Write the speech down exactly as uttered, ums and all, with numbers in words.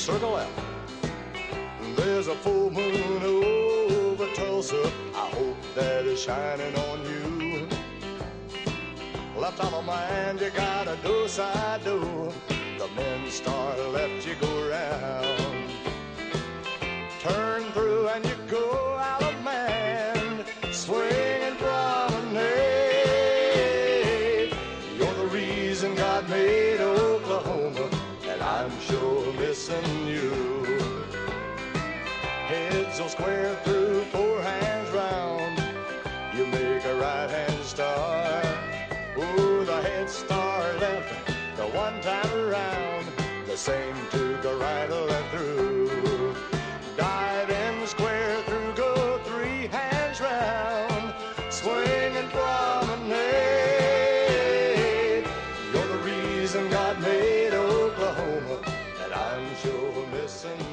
Circle F. There's a full moon over Tulsa. I hope that is shining on you. Left out of mind, you got a do side do. The men's star left, you go round. Turn through and you go out of man. Swing and promenade. You're the reason God made Oklahoma, and I'm sure missing you. Heads will square through, four hands round. You make a right hand star. Oh, the head star left the one time around. The same to go right or left through. Dive in, square through, go three hands round. Swing and promenade. You're the reason God made Oklahoma, and I'm sure missing